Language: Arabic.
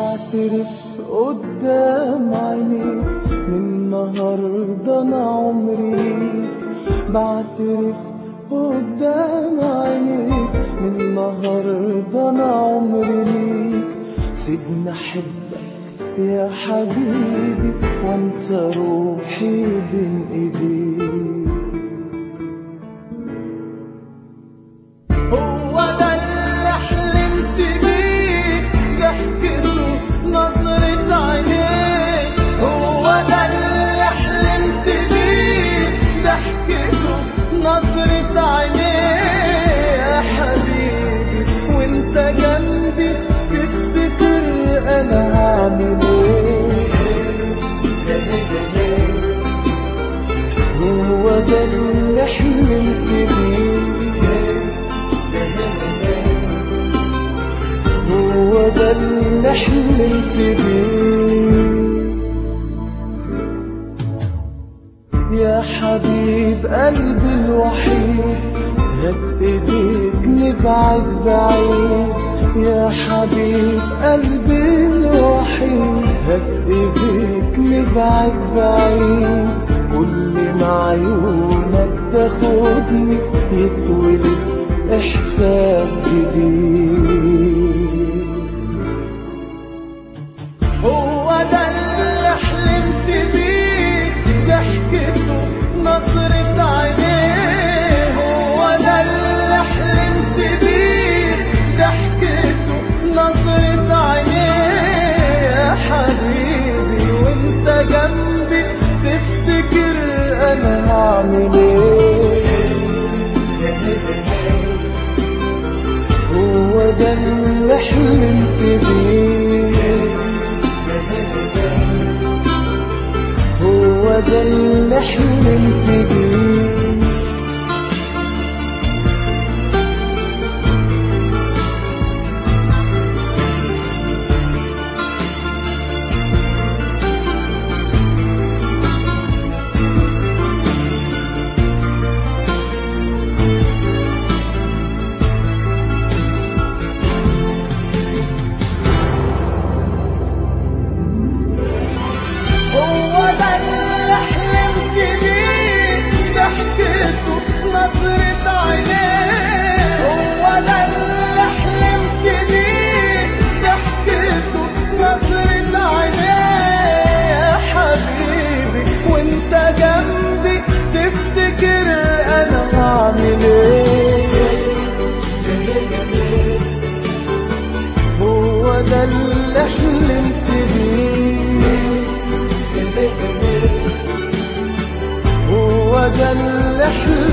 بعترف قدام عينيك من النهارده انا عمري، بعترف قدام عينيك من النهارده انا عمري ليك. سيبني احبك يا حبيبي وانسى روحي بين ايديك. هو ده اللي حلمت بيه، ضحكته نظرة عينيك. هو ده اللي حلمت بيه، ضحكته نظرة عينيك يا حبيبي. وانت جنبي تفتكر انا هعمل ايه. هو ده اللي حلمت بيه، هو ده اللي حلمت بيه يا حبيب قلبي الوحيد. هات ايديك نبعد بعيد يا حبيب قلبي الوحيد. هات ايديك نبعد بعيد، كل ما عيونك تاخدني يتولد احساس جديد. هو ده اللي حلمت بيه، ضحكته نظرة عينيه. هو ده اللي حلمت بيه، ضحكته نظرة عينيه يا حبيبي. وانت جنبي تفتكر انا هعمل ايه. هو ده اللي حلمت بيه، هو ده اللي حلمت بيه. نظرة عينيه هو ده اللي حلمت بيه، ضحكته نظرة عينيه يا حبيبي. وانت جنبي تفتكر انا هعمل ايه. هو ده اللي حلمت بيه، هو ده اللي حلمت